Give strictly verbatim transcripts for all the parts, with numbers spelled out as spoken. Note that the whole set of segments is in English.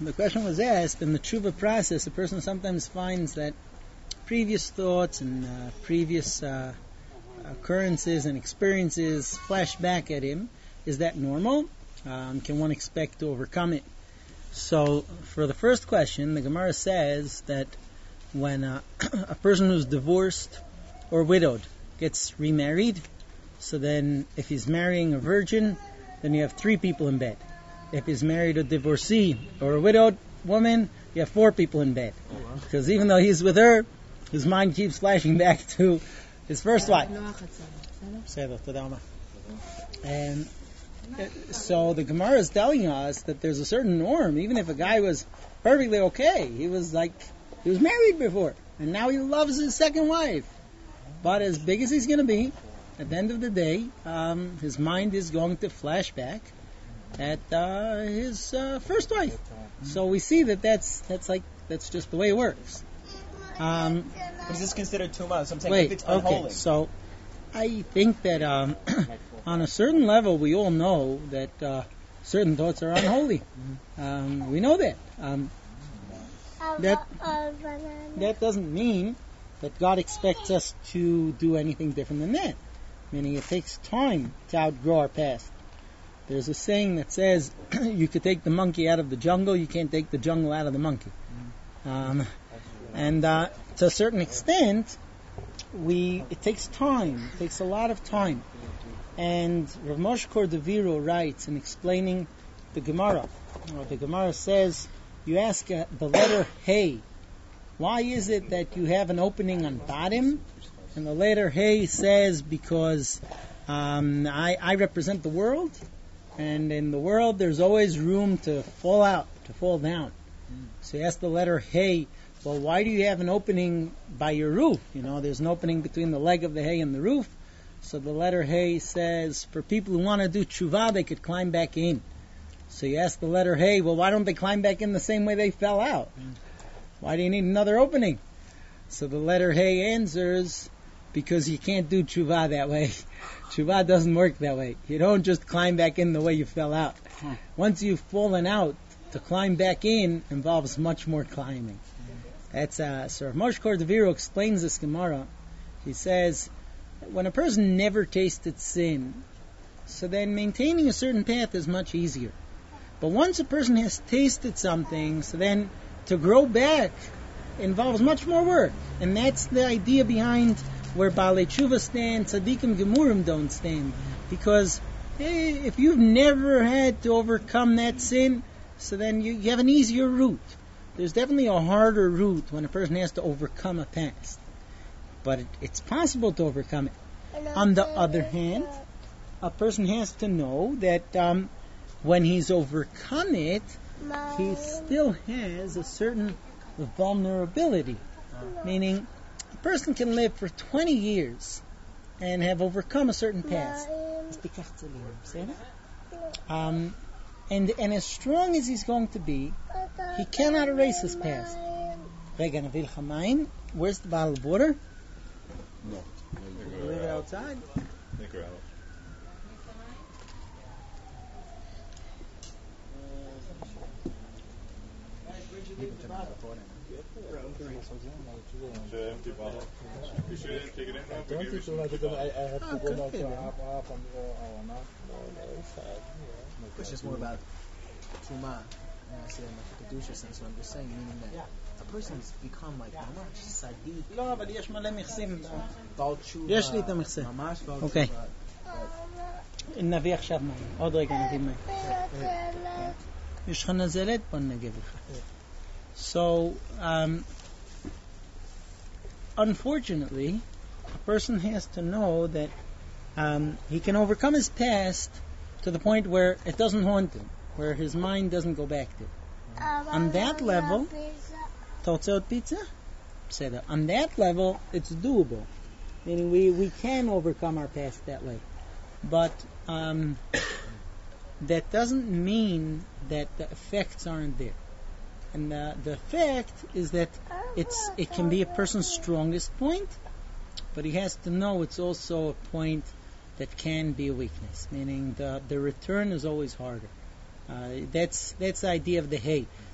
the question was asked, in the tshuva process, a person sometimes finds that previous thoughts and uh, previous uh, occurrences and experiences flash back at him. Is that normal? Um, can one expect to overcome it? So, for the first question, the Gemara says that when uh, a person who's divorced or widowed gets remarried, so then if he's marrying a virgin, then you have three people in bed. If he's married a divorcee or a widowed woman, you have four people in bed. Because even though he's with her, his mind keeps flashing back to his first wife. And so the Gemara is telling us that there's a certain norm. Even if a guy was perfectly okay, he was like, he was married before, and now he loves his second wife. But as big as he's going to be, at the end of the day, um, his mind is going to flash back at uh, his uh, first wife. So we see that that's that's like that's just the way it works. Um, Is this considered too much? I'm saying wait, if it's unholy. okay. So I think that um, on a certain level, we all know that uh, certain thoughts are unholy. Um, we know that. Um, that that doesn't mean that God expects us to do anything different than that. Meaning, it takes time to outgrow our past. There's a saying that says, you could take the monkey out of the jungle, you can't take the jungle out of the monkey. Um, and uh, to a certain extent, we it takes time. It takes a lot of time. And Rav Moshe Cordovero writes in explaining the Gemara. Or the Gemara says, you ask uh, the letter Hey, why is it that you have an opening on bottom? And the letter Hey says, because um, I, I represent the world, and in the world there's always room to fall out, to fall down. Mm. So you ask the letter Hey, well, why do you have an opening by your roof? You know, there's an opening between the leg of the hay and the roof. So the letter Hey says, for people who want to do tshuva, they could climb back in. So you ask the letter Hey, well, why don't they climb back in the same way they fell out? Mm. Why do you need another opening? So the letter Hey answers, because you can't do tshuva that way. Tshuva doesn't work that way. You don't just climb back in the way you fell out. Hmm. Once you've fallen out, to climb back in involves much more climbing. That's uh, so Rav Moshe Cordovero explains this Gemara. He says, when a person never tasted sin, so then maintaining a certain path is much easier. But once a person has tasted something, so then to grow back involves much more work. And that's the idea behind where Baalei Tshuva stand, Tzaddikim Gemurim don't stand. Because hey, if you've never had to overcome that sin, so then you, you have an easier route. There's definitely a harder route when a person has to overcome a past. But it, it's possible to overcome it. On the other hand, a person has to know that um, when he's overcome it, he still has a certain vulnerability. Meaning, a person can live for twenty years and have overcome a certain past. Um, and, and as strong as he's going to be, he cannot erase his past. Where's the bottle of water? No. Leave it outside. Take her out. Empty bottle. You shouldn't take it in now. Don't you feel like I have to go back to half half and hour now? It's just more about Truma. And I say in the Kedusha sense, so I'm just saying, meaning that a person's become like Mamash, Sadiq. לא, אבל יש מלא מכסים. Baal Tshuva. יש לי את המכסה. Mamash Baal אוקיי. Tshuva. נביא עכשיו מים. עוד רגע נביא מים. יש לך נזלת? בוא נגב לך. So, um, unfortunately, a person has to know that um, he can overcome his past to the point where it doesn't haunt him, where his mind doesn't go back to it. On that level, Totzeot pizza? Say that. On that level, it's doable. Meaning we, we can overcome our past that way. But um, that doesn't mean that the effects aren't there. And the, the fact is that it's it can be a person's strongest point, but he has to know it's also a point that can be a weakness. Meaning the the return is always harder. Uh, that's that's the idea of the hay.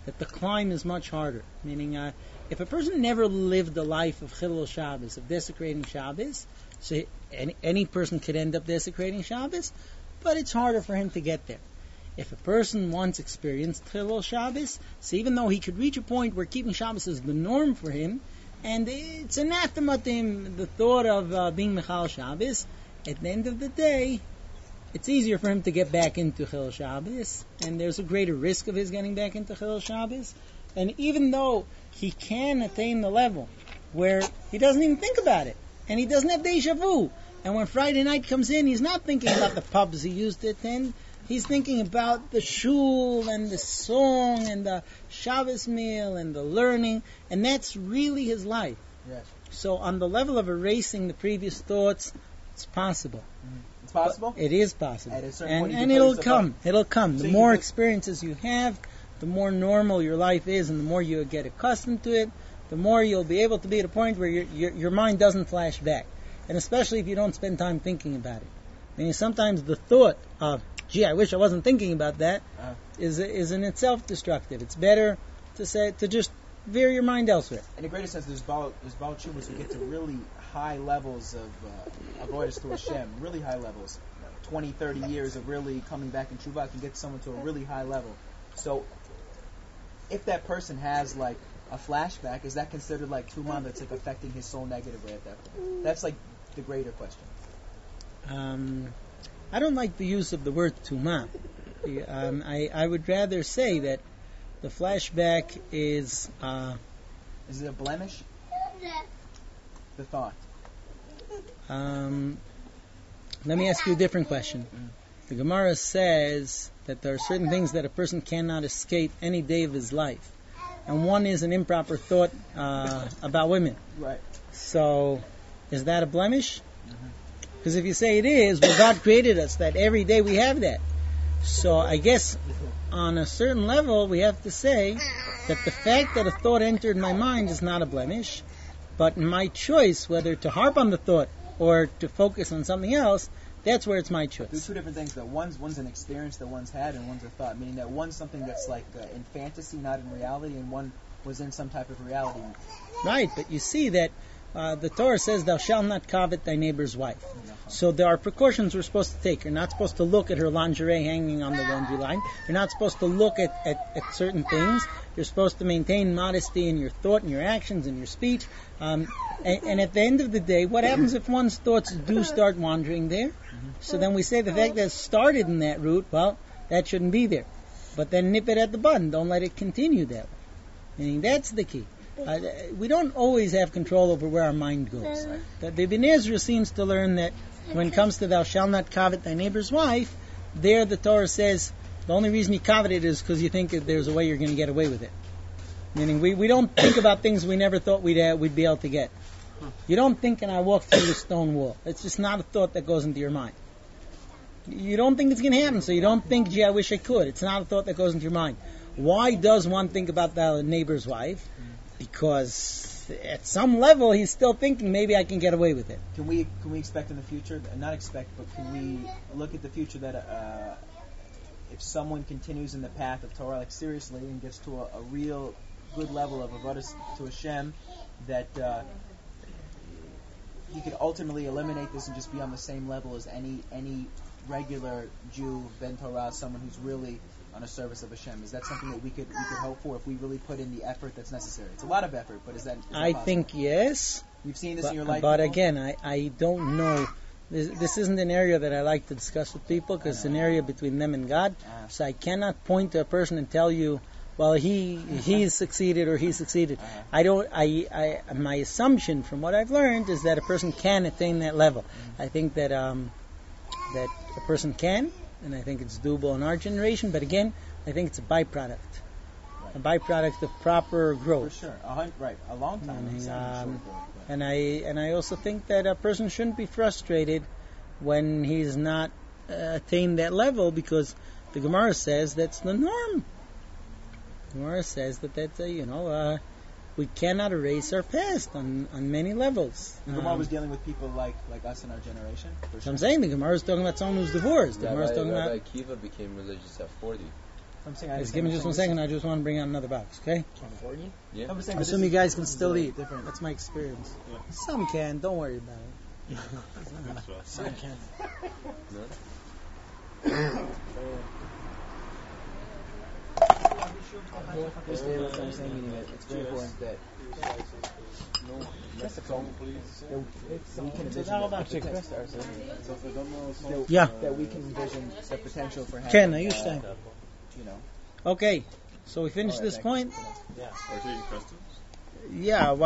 that the climb is much harder. Meaning, uh, if a person never lived a life of Chilul Shabbos, of desecrating Shabbos, so any, any person could end up desecrating Shabbos, but it's harder for him to get there. If a person once experienced Chilul Shabbos, so even though he could reach a point where keeping Shabbos is the norm for him, and it's anathema to him, the thought of uh, being Mechal Shabbos, at the end of the day, it's easier for him to get back into Chilul Shabbos, and there's a greater risk of his getting back into Chilul Shabbos. And even though he can attain the level where he doesn't even think about it, and he doesn't have deja vu, and when Friday night comes in, he's not thinking about the pubs he used to attend, he's thinking about the shul and the song and the Shabbos meal and the learning, and that's really his life. Yes. So on the level of erasing the previous thoughts, it's possible. Mm-hmm. It's possible? But it is possible. At a certain and point you and can it'll put come. yourself It'll come. So The you more can put- experiences you have, the more normal your life is, and the more you get accustomed to it, the more you'll be able to be at a point where your your, your mind doesn't flash back. And especially if you don't spend time thinking about it. I mean, sometimes the thought of, gee, I wish I wasn't thinking about that, Uh-huh. is is in itself destructive. It's better to say to just veer your mind elsewhere. In a greater sense, there's Baal, there's Baal Tshuvos who get to really high levels of uh, avoidance to Hashem, really high levels. twenty, thirty years of really coming back in Tshuva can get someone to a really high level. So, if that person has like a flashback, is that considered like Tumah that's like affecting his soul negatively at that point? That's like the greater question. Um, I don't like the use of the word tumah. Um, I, I would rather say that the flashback is uh, Is it a blemish? The thought. um, let me ask you a different question. The Gemara says that there are certain things that a person cannot escape any day of his life, and one is an improper thought uh, about women. Right. So, is that a blemish? Because if you say it is, well, God created us that every day we have that. So I guess on a certain level we have to say that the fact that a thought entered my mind is not a blemish, but my choice whether to harp on the thought or to focus on something else, that's where it's my There's choice. two different things. That one's one's an experience that one's had, and one's a thought. Meaning that one's something that's like uh, in fantasy, not in reality, and one was in some type of reality. Right, but you see that uh, the Torah says, thou shalt not covet thy neighbor's wife. So there are precautions we're supposed to take. You're not supposed to look at her lingerie hanging on the laundry line. You're not supposed to look at, at, at certain things. You're supposed to maintain modesty in your thought and your actions and your speech. Um, and, and at the end of the day, what happens if one's thoughts do start wandering there? So then we say the fact that it started in that route, well, that shouldn't be there. But then nip it at the bud. Don't let it continue that way. Meaning that's the key. Uh, we don't always have control over where our mind goes. The, the Ibn Ezra seems to learn that when it comes to thou shalt not covet thy neighbor's wife, there the Torah says the only reason you covet it is because you think that there's a way you're going to get away with it. Meaning we, we don't think about things we never thought we'd uh, we'd be able to get. You don't think, and I walk through the stone wall. It's just not a thought that goes into your mind. You don't think it's going to happen, so you don't think, gee, I wish I could. It's not a thought that goes into your mind. Why does one think about the neighbor's wife? Because at some level he's still thinking maybe I can get away with it. Can we can we expect in the future? Not expect, but can we look at the future that uh, if someone continues in the path of Torah, like seriously, and gets to a, a real good level of avodas to Hashem, that uh, he could ultimately eliminate this and just be on the same level as any any regular Jew, Ben Torah, someone who's really on a service of Hashem. Is that something that we could we could hope for if we really put in the effort that's necessary? It's a lot of effort, but is that, is that I possible? think yes. You've seen this But, in your life but before? again, I, I don't know. This, this isn't an area that I like to discuss with people because it's an area between them and God. Ah. So I cannot point to a person and tell you, well, he he's succeeded or he succeeded. Uh-huh. I don't. I, I my assumption from what I've learned is that a person can attain that level. Mm-hmm. I think that um, that a person can, and I think it's doable in our generation. But again, I think it's a byproduct, a byproduct of proper For growth. sure, a hun- right, a long time. And, It's not um, short growth, but- And I and I also think that a person shouldn't be frustrated when he's not uh, attained that level, because the Gemara says that's the norm. The Gemara says that that's a, you know uh, we cannot erase our past on, on many levels. The Gemara Um, was dealing with people like, like us in our generation. For so I'm sure. saying the Gemara is talking about someone who's divorced. The Gemara is Rabbi, talking Rabbi about Akiva became religious at forty. I'm saying, I Just understand give me what just you're one saying. second. I just want to bring out another box, okay? Yeah. I'm just saying, I but assume this you is- guys can this is still a eat. Different. That's my experience. Yeah. Some can. Don't worry about it. Some can. Just to what I'm saying, meaning that it's very important that that's the problem. That we can envision How the about you, potential- that- Yeah. that we can envision the potential for having. Ken, are you uh, staying? You know. Okay. So we finished All right, this thank you. point. Are taking customs? Yeah.